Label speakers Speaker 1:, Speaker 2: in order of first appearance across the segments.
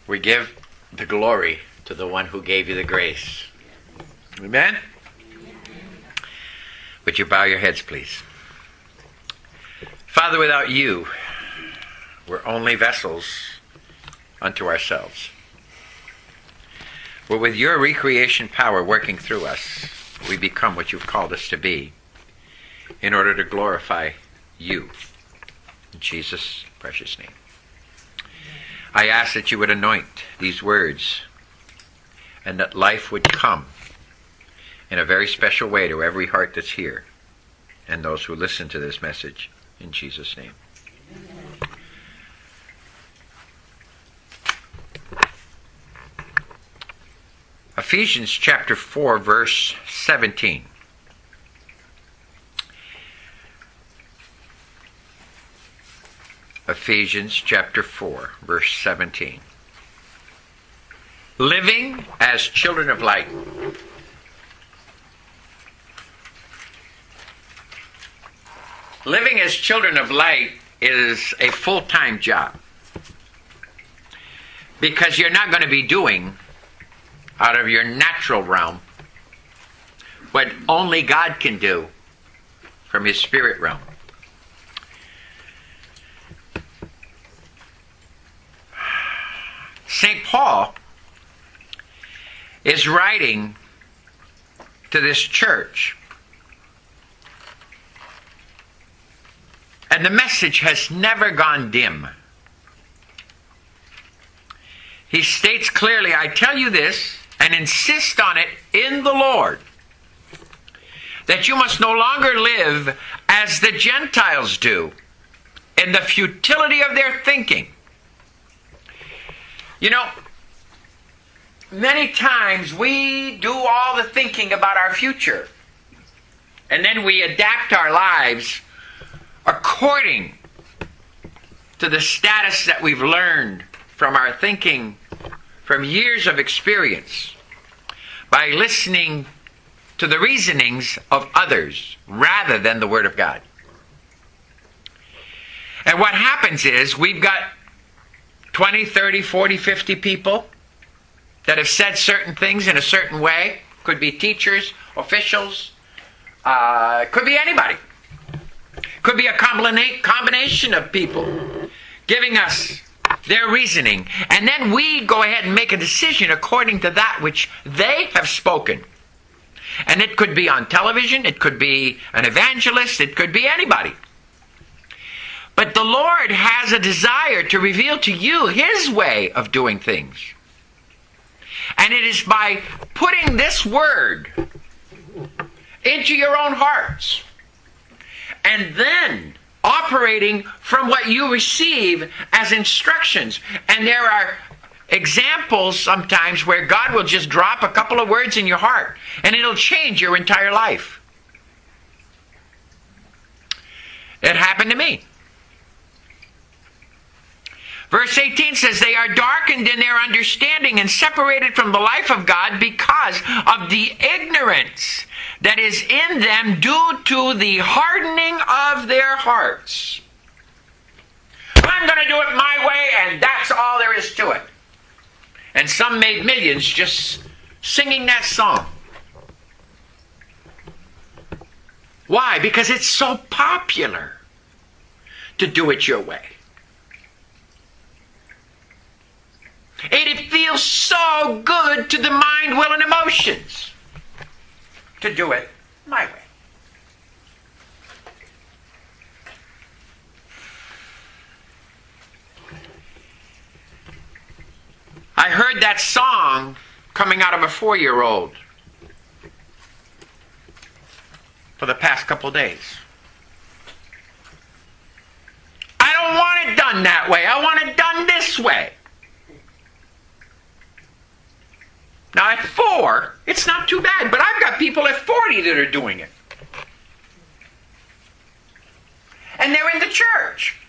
Speaker 1: We give the glory to the one who gave you the grace. Amen? Would you bow your heads, please? Father, without you, we're only vessels unto ourselves. But with your recreation power working through us, we become what you've called us to be in order to glorify you. In Jesus' precious name. I ask that you would anoint these words and that life would come in a very special way to every heart that's here and those who listen to this message. In Jesus' name. Ephesians chapter 4, verse 17. Ephesians chapter 4, verse 17. Living as children of light. Living as children of light is a full-time job, because you're not going to be doing out of your natural realm what only God can do from his spirit realm. St. Paul is writing to this church, and the message has never gone dim. He states clearly, I tell you this, and insist on it in the Lord, that you must no longer live as the Gentiles do, in the futility of their thinking. You know, many times we do all the thinking about our future, and then we adapt our lives according to the status that we've learned from our thinking, from years of experience, by listening to the reasonings of others rather than the Word of God. And what happens is we've got 20, 30, 40, 50 people that have said certain things in a certain way. Could be teachers, officials, could be anybody. Could be a combination of people giving us their reasoning. And then we go ahead and make a decision according to that which they have spoken. And it could be on television, it could be an evangelist, it could be anybody. But the Lord has a desire to reveal to you his way of doing things. And it is by putting this word into your own hearts and then operating from what you receive as instructions. And there are examples sometimes where God will just drop a couple of words in your heart and it'll change your entire life. It happened to me. Verse 18 says, they are darkened in their understanding and separated from the life of God because of the ignorance that is in them due to the hardening of their hearts. I'm going to do it my way, and that's all there is to it. And some made millions just singing that song. Why? Because it's so popular to do it your way. It feels so good to the mind, will, and emotions to do it my way. I heard that song coming out of a 4-year-old for the past couple days. I don't want it done that way. I want it done this way. Now at 4, it's not too bad, but I've got people at 40 that are doing it. And they're in the church.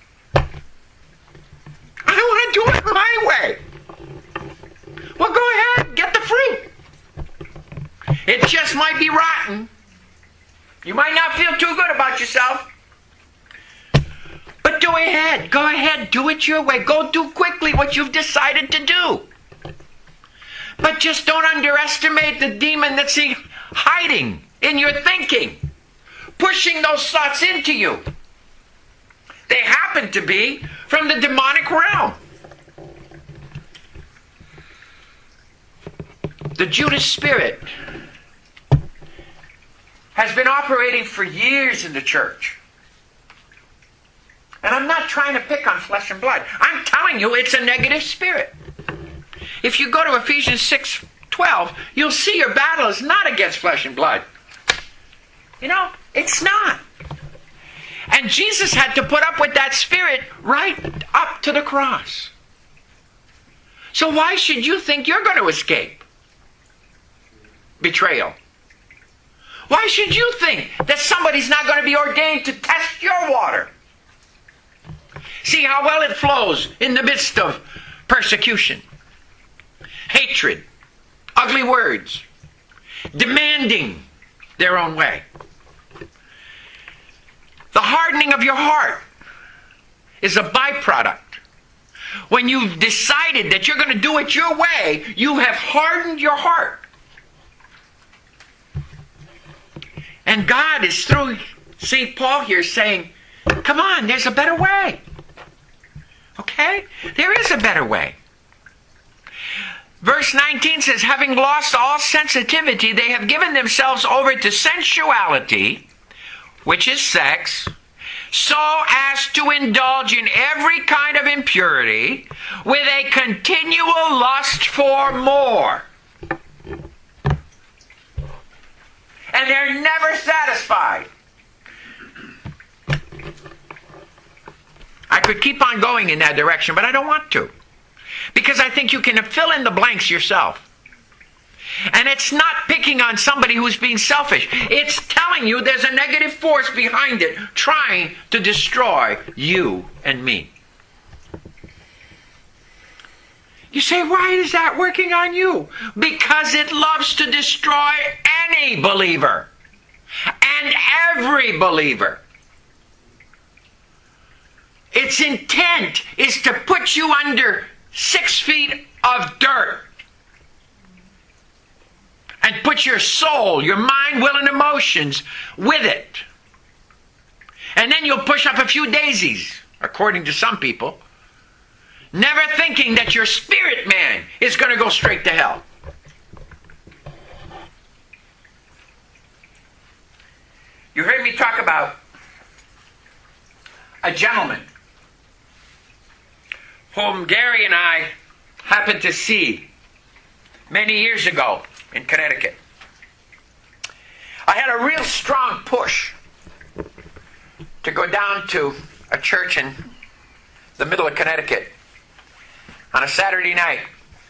Speaker 1: I want to do it my way. Well, go ahead, get the fruit. It just might be rotten. You might not feel too good about yourself. But do Go ahead. Go ahead. Do it your way. Go do quickly what you've decided to do. But just don't underestimate the demon that's hiding in your thinking, pushing those thoughts into you. They happen to be from the demonic realm. The Judas spirit has been operating for years in the church. And I'm not trying to pick on flesh and blood. I'm telling you it's a negative spirit. If you go to Ephesians 6:12, you'll see your battle is not against flesh and blood. You know, it's not. And Jesus had to put up with that spirit right up to the cross. So why should you think you're going to escape betrayal? Why should you think that somebody's not going to be ordained to test your water? See how well it flows in the midst of persecution, hatred, ugly words, demanding their own way. The hardening of your heart is a byproduct. When you've decided that you're going to do it your way, you have hardened your heart. And God is through St. Paul here saying, come on, there's a better way. Okay? There is a better way. Verse 19 says, having lost all sensitivity, they have given themselves over to sensuality, which is sex, so as to indulge in every kind of impurity, with a continual lust for more. And they're never satisfied. I could keep on going in that direction, but I don't want to. Because I think you can fill in the blanks yourself. And it's not picking on somebody who's being selfish. It's telling you there's a negative force behind it trying to destroy you and me. You say, why is that working on you? Because it loves to destroy any believer. And every believer. Its intent is to put you under 6 feet of dirt. And put your soul, your mind, will, and emotions with it. And then you'll push up a few daisies, according to some people, never thinking that your spirit man is going to go straight to hell. You heard me talk about a gentleman whom Gary and I happened to see many years ago in Connecticut. I had a real strong push to go down to a church in the middle of Connecticut on a Saturday night.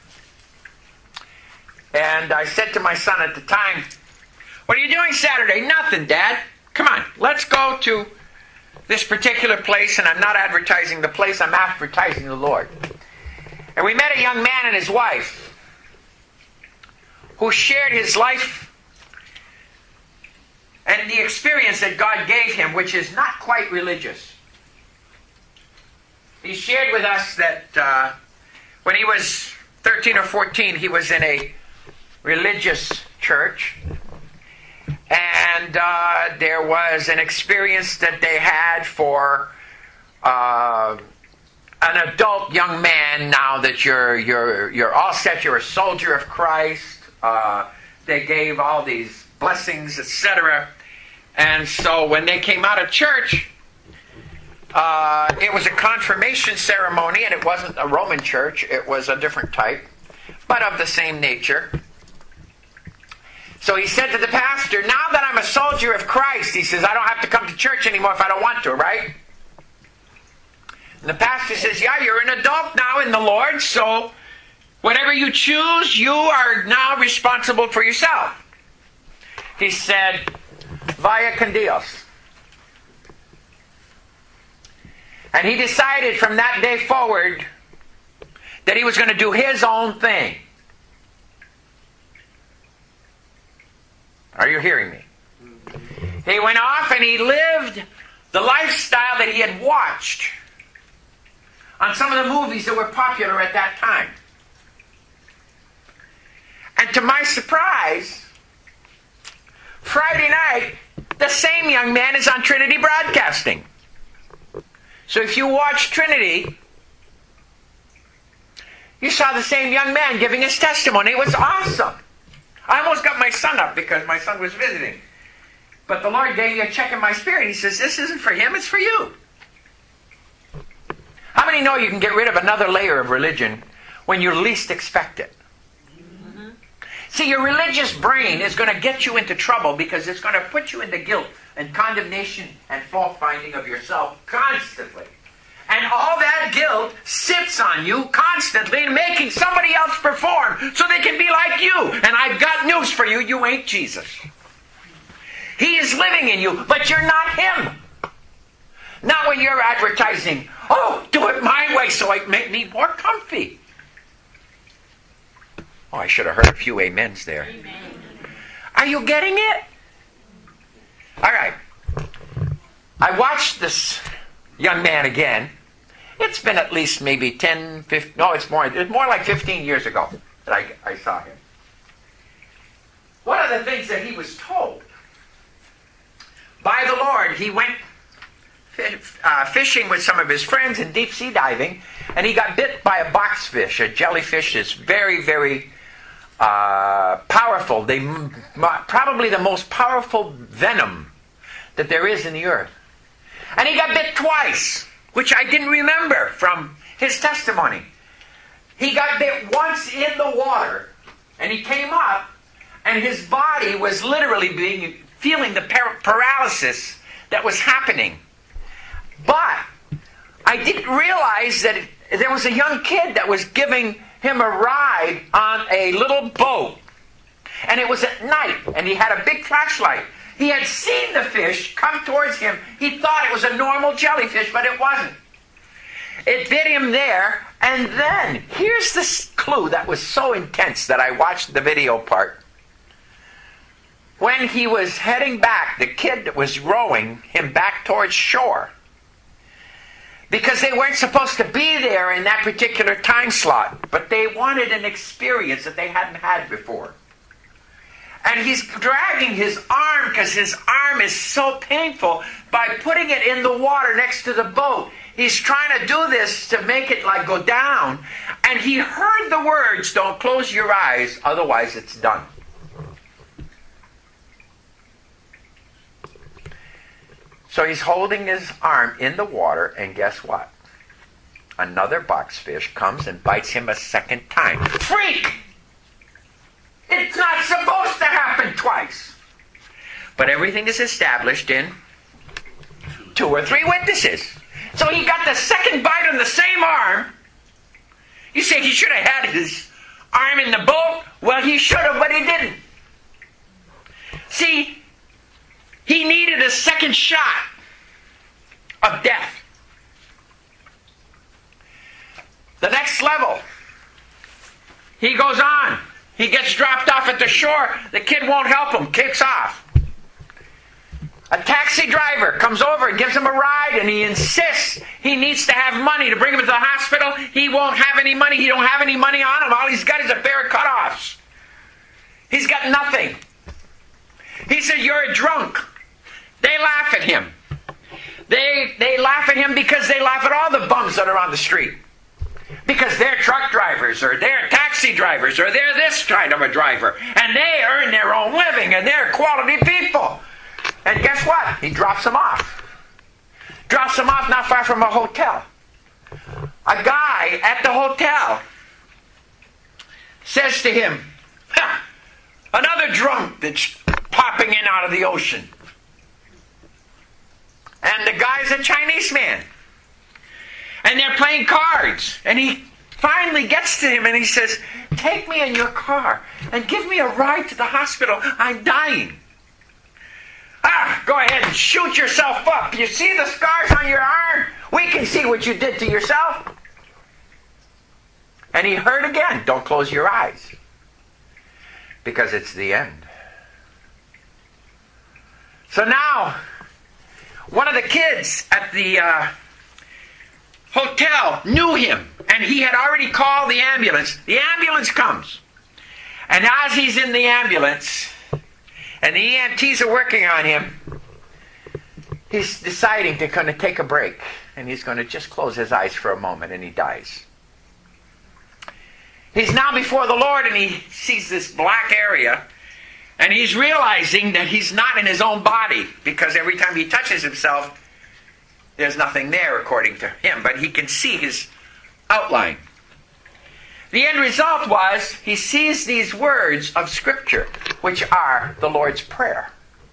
Speaker 1: And I said to my son at the time, what are you doing Saturday? Nothing, Dad. Come on, let's go to this particular place. And I'm not advertising the place, I'm advertising the Lord. And we met a young man and his wife who shared his life and the experience that God gave him, which is not quite religious. He shared with us that when he was 13 or 14, he was in a religious church. And there was an experience that they had for an adult young man. Now that you're all set, you're a soldier of Christ. They gave all these blessings, etc. And so when they came out of church, it was a confirmation ceremony, and it wasn't a Roman church. It was a different type, but of the same nature. So he said to the pastor, now that I'm a soldier of Christ, he says, I don't have to come to church anymore if I don't want to, right? And the pastor says, yeah, you're an adult now in the Lord, so whatever you choose, you are now responsible for yourself. He said, vaya con Dios. And he decided from that day forward that he was going to do his own thing. Are you hearing me? He went off and he lived the lifestyle that he had watched on some of the movies that were popular at that time. And to my surprise, Friday night, the same young man is on Trinity Broadcasting. So if you watch Trinity, you saw the same young man giving his testimony. It was awesome. I almost got my son up because my son was visiting. But the Lord gave me a check in my spirit. He says, this isn't for him, it's for you. How many know you can get rid of another layer of religion when you least expect it? Mm-hmm. See, your religious brain is going to get you into trouble because it's going to put you into guilt and condemnation and fault-finding of yourself constantly. And all that guilt sits on you constantly, making somebody else perform so they can be like you. And I've got news for you, you ain't Jesus. He is living in you, but you're not him. Not when you're advertising, oh, do it my way so I make me more comfy. Oh, I should have heard a few amens there. Amen. Are you getting it? All right. I watched this young man again. It's been at least maybe 10, 15, no, it's more like 15 years ago that I saw him. One of the things that he was told by the Lord, he went fishing with some of his friends and deep sea diving, and he got bit by a boxfish. A jellyfish is very, very powerful. Probably the most powerful venom that there is in the earth. And he got bit twice, which I didn't remember from his testimony. He got bit once in the water, and he came up, and his body was literally feeling the paralysis that was happening. But I didn't realize that there was a young kid that was giving him a ride on a little boat. And it was at night, and he had a big flashlight. He had seen the fish come towards him. He thought it was a normal jellyfish, but it wasn't. It bit him there, and then, here's the clue that was so intense that I watched the video part. When he was heading back, the kid was rowing him back towards shore. Because they weren't supposed to be there in that particular time slot, but they wanted an experience that they hadn't had before. And he's dragging his arm because his arm is so painful by putting it in the water next to the boat. He's trying to do this to make it like go down. And he heard the words, don't close your eyes, otherwise it's done. So he's holding his arm in the water, and guess what? Another boxfish comes and bites him a second time. Freak! It's not supposed to happen twice. But everything is established in 2 or 3 witnesses. So he got the second bite on the same arm. You say he should have had his arm in the boat? Well, he should have, but he didn't. See, he needed a second shot of death. The next level, he goes on. He gets dropped off at the shore. The kid won't help him. Kicks off. A taxi driver comes over and gives him a ride, and he insists he needs to have money to bring him to the hospital. He won't have any money. He don't have any money on him. All he's got is a pair of cutoffs. He's got nothing. He said, you're a drunk. They laugh at him. They laugh at him because they laugh at all the bums that are on the street. Because they're truck drivers, or they're taxi drivers, or they're this kind of a driver. And they earn their own living, and they're quality people. And guess what? He drops them off. Drops them off not far from a hotel. A guy at the hotel says to him, another drunk that's popping in out of the ocean. And the guy's a Chinese man. And they're playing cards. And he finally gets to him and he says, take me in your car and give me a ride to the hospital. I'm dying. Go ahead and shoot yourself up. You see the scars on your arm? We can see what you did to yourself. And he heard again, don't close your eyes. Because it's the end. So now, one of the kids at the hotel knew him, and he had already called the ambulance. The ambulance comes. And as he's in the ambulance, and the EMTs are working on him, he's deciding to kind of take a break. And he's going to just close his eyes for a moment, and he dies. He's now before the Lord, and he sees this black area, and he's realizing that he's not in his own body, because every time he touches himself, there's nothing there according to him, but he can see his outline. The end result was he sees these words of Scripture, which are the Lord's Prayer.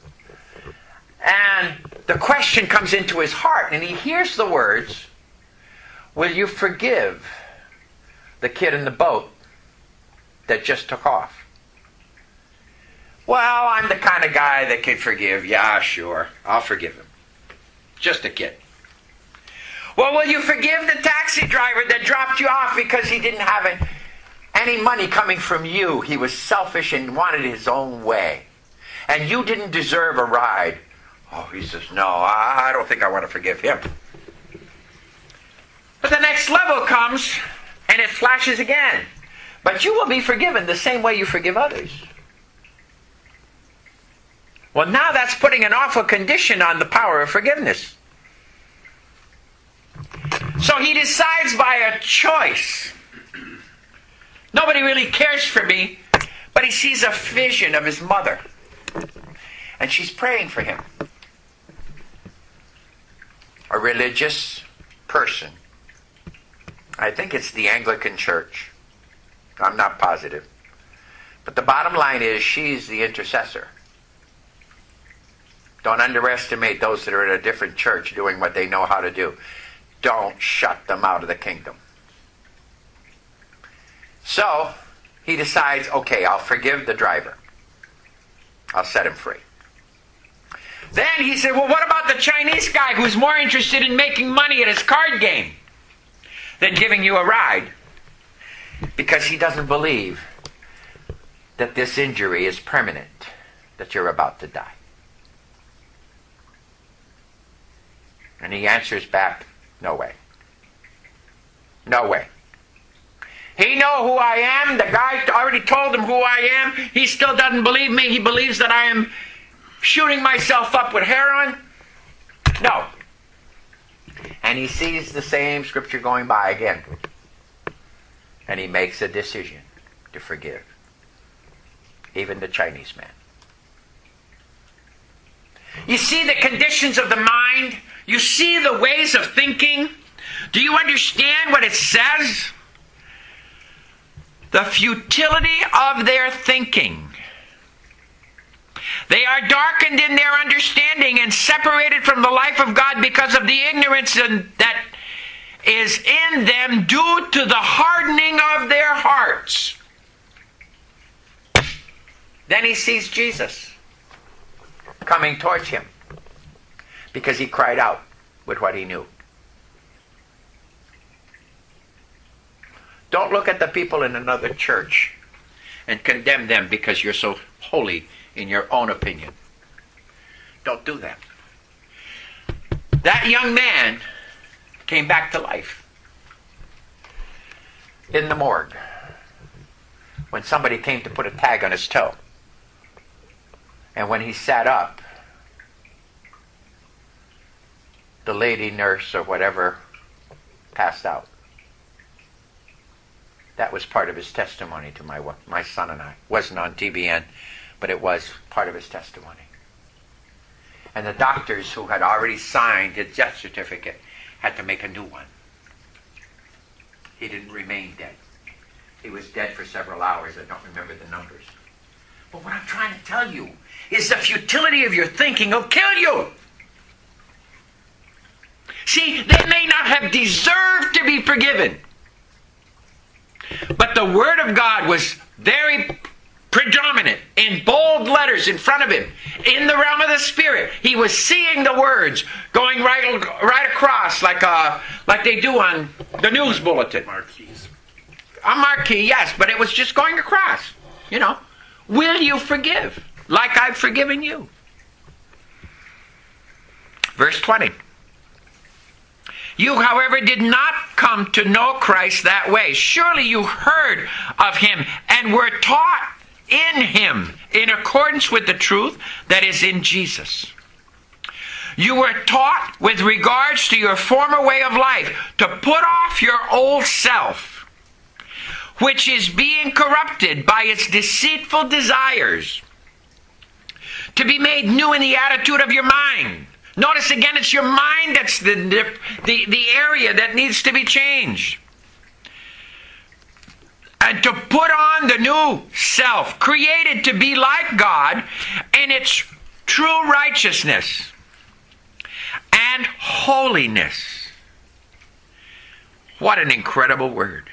Speaker 1: And the question comes into his heart, and he hears the words, will you forgive the kid in the boat that just took off? Well, I'm the kind of guy that can forgive. Yeah, sure, I'll forgive him. Just a kid. Well, will you forgive the taxi driver that dropped you off because he didn't have any money coming from you? He was selfish and wanted his own way. And you didn't deserve a ride. Oh, he says, no, I don't think I want to forgive him. But the next level comes, and it flashes again. But you will be forgiven the same way you forgive others. Well, now that's putting an awful condition on the power of forgiveness. So he decides by a choice. Nobody really cares for me, but he sees a vision of his mother. And she's praying for him. A religious person. I think it's the Anglican Church. I'm not positive. But the bottom line is she's the intercessor. Don't underestimate those that are in a different church doing what they know how to do. Don't shut them out of the kingdom. So he decides, okay, I'll forgive the driver. I'll set him free. Then he said, well, what about the Chinese guy who's more interested in making money at his card game than giving you a ride? Because he doesn't believe that this injury is permanent, that you're about to die. And he answers back, no way. No way. He know who I am. The guy already told him who I am. He still doesn't believe me. He believes that I am shooting myself up with heroin. No. And he sees the same Scripture going by again. And he makes a decision to forgive. Even the Chinese man. You see the conditions of the mind? You see the ways of thinking? Do you understand what it says? The futility of their thinking. They are darkened in their understanding and separated from the life of God because of the ignorance that is in them due to the hardening of their hearts. Then he sees Jesus coming towards him because he cried out with what he knew. Don't look at the people in another church and condemn them because you're so holy in your own opinion. Don't do that. That young man came back to life in the morgue when somebody came to put a tag on his toe. And when he sat up, the lady nurse or whatever passed out. That was part of his testimony to my son and I. Wasn't on TBN, but it was part of his testimony. And the doctors who had already signed his death certificate had to make a new one. He didn't remain dead. He was dead for several hours. I don't remember the numbers. But what I'm trying to tell you is the futility of your thinking will kill you. See, they may not have deserved to be forgiven. But the Word of God was very predominant in bold letters in front of him. In the realm of the Spirit, he was seeing the words going right across like they do on the news bulletin.
Speaker 2: Marquees.
Speaker 1: A marquee, yes, but it was just going across. You know, will you forgive like I've forgiven you? Verse 20. You, however, did not come to know Christ that way. Surely you heard of him and were taught in him in accordance with the truth that is in Jesus. You were taught with regards to your former way of life to put off your old self, which is being corrupted by its deceitful desires, to be made new in the attitude of your mind. Notice again, it's your mind that's the area that needs to be changed. And to put on the new self, created to be like God in its true righteousness and holiness. What an incredible word.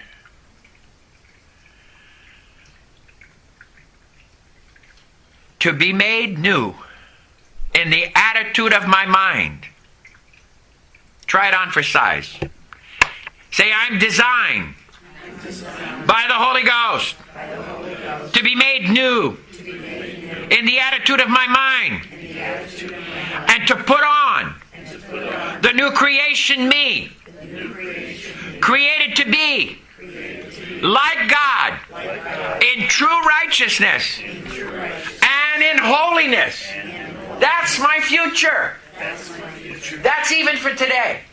Speaker 1: To be made new in the attitude of my mind. Try it on for size. Say, I'm designed by the Holy Ghost to be made new in the attitude of my mind and to put on the new creation me, created to be like God in true righteousness and in holiness. That's my future. That's even for today.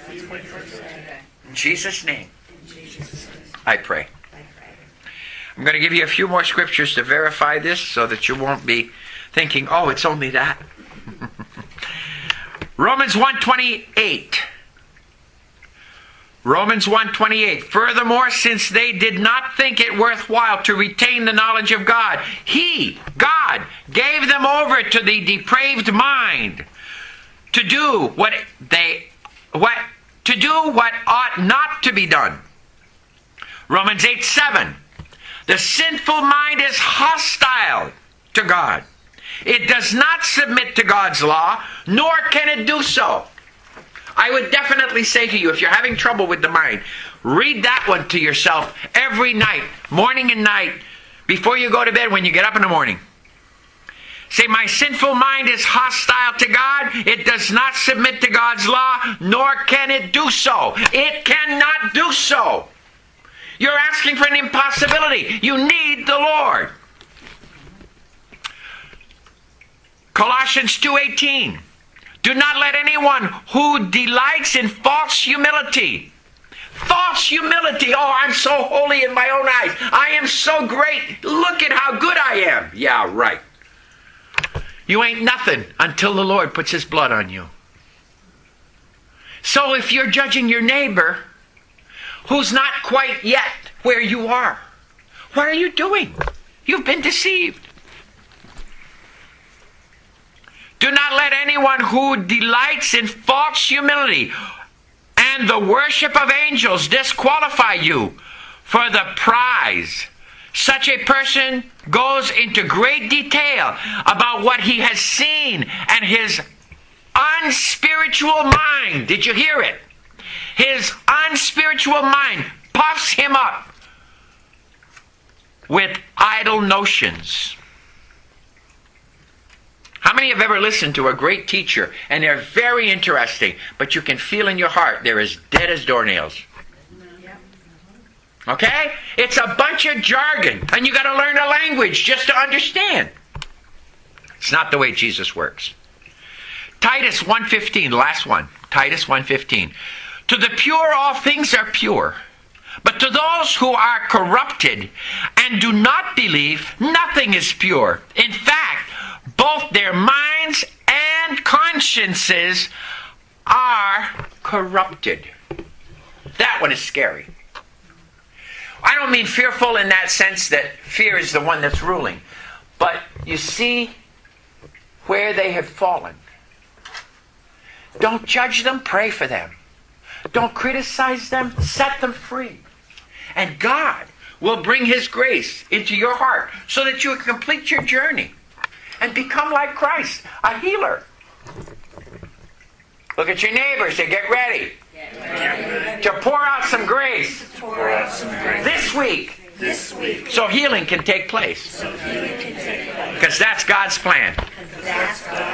Speaker 1: In Jesus' name, I pray. I'm going to give you a few more scriptures to verify this so that you won't be thinking, oh, it's only that. Romans 1:28. Romans 1:28. Furthermore, since they did not think it worthwhile to retain the knowledge of God, God, gave them over to the depraved mind to do what ought not to be done. Romans 8:7. The sinful mind is hostile to God. It does not submit to God's law, nor can it do so. I would definitely say to you, if you're having trouble with the mind, read that one to yourself every night, morning and night, before you go to bed, when you get up in the morning. Say, my sinful mind is hostile to God. It does not submit to God's law, nor can it do so. It cannot do so. You're asking for an impossibility. You need the Lord. Colossians 2:18. Do not let anyone who delights in false humility. False humility. Oh, I'm so holy in my own eyes. I am so great. Look at how good I am. Yeah, right. You ain't nothing until the Lord puts his blood on you. So if you're judging your neighbor who's not quite yet where you are, what are you doing? You've been deceived. Do not let anyone who delights in false humility and the worship of angels disqualify you for the prize. Such a person goes into great detail about what he has seen, and his unspiritual mind, did you hear it? His unspiritual mind puffs him up with idle notions. How many have ever listened to a great teacher and they're very interesting, but you can feel in your heart they're as dead as doornails? Okay? It's a bunch of jargon, and you got to learn a language just to understand. It's not the way Jesus works. Titus 1:15, last one. Titus 1:15. To the pure all things are pure, but to those who are corrupted and do not believe, nothing is pure. In fact, both their minds and consciences are corrupted. That one is scary. I don't mean fearful in that sense that fear is the one that's ruling. But you see where they have fallen. Don't judge them, pray for them. Don't criticize them, set them free. And God will bring his grace into your heart so that you can complete your journey and become like Christ, a healer. Look at your neighbor, say, get ready. To pour out some grace this week. So healing can take place. Because that's God's plan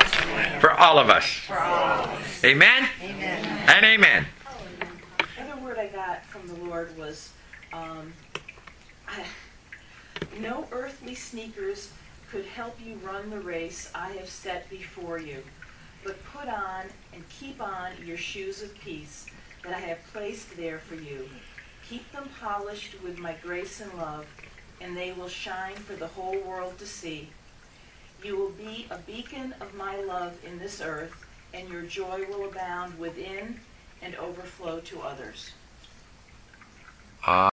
Speaker 1: for all of us. Amen? And amen.
Speaker 2: word I got from the Lord was, no earthly sneakers could help you run the race I have set before you, but put on and keep on your shoes of peace that I have placed there for you. Keep them polished with my grace and love, and they will shine for the whole world to see. You will be a beacon of my love in this earth, and your joy will abound within and overflow to others.